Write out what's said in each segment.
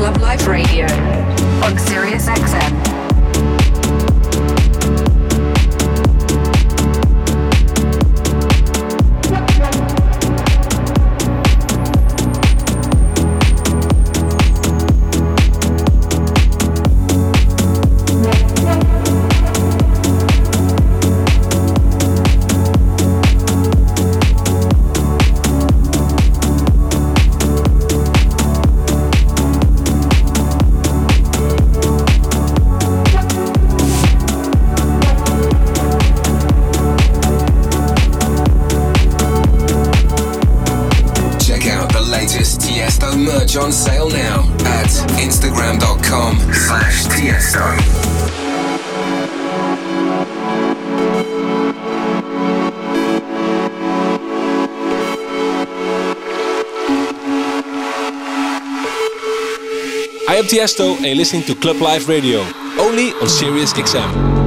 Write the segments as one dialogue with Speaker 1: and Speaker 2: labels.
Speaker 1: Club Life Radio on Sirius XM.
Speaker 2: On sale now at instagram.com/Tiesto.
Speaker 3: I am Tiesto and you're listening to Club Life Radio, only on Sirius XM.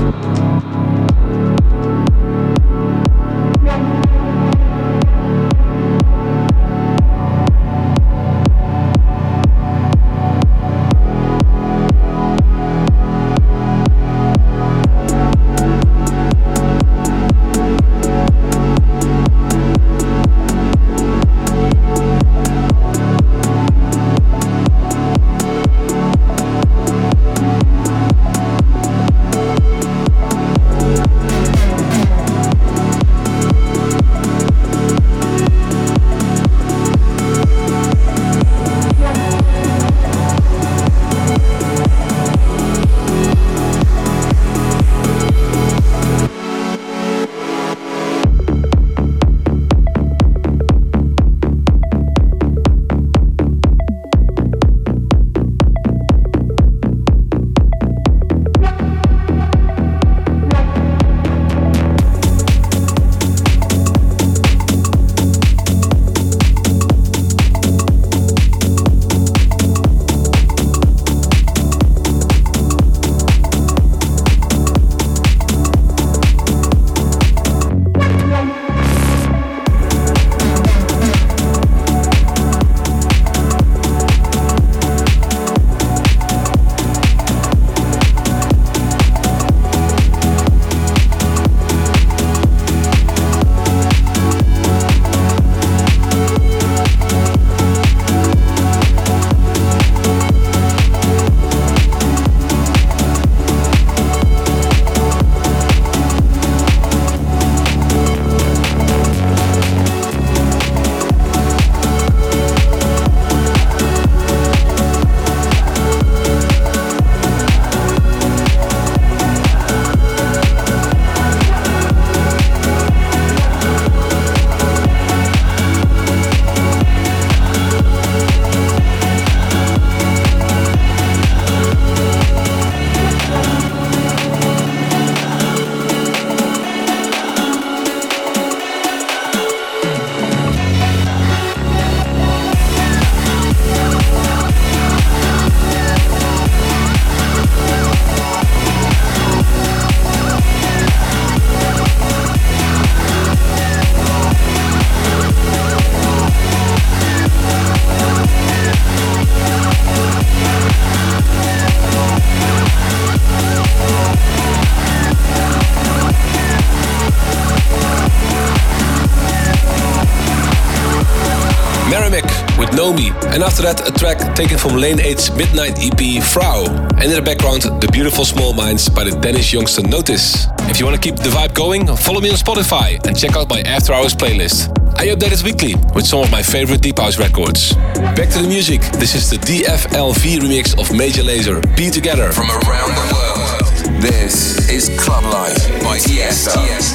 Speaker 3: Nomi, and after that a track taken from Lane 8's Midnight EP Frau, and in the background The Beautiful Small Minds by the Danish youngster Notice. If you want to keep the vibe going, follow me on Spotify and check out my After Hours playlist. I update it weekly with some of my favorite deep house records. Back to the music, this is the DFLV remix of Major Lazer, Be Together.
Speaker 2: From around the world, this is Club Life by Tiesto.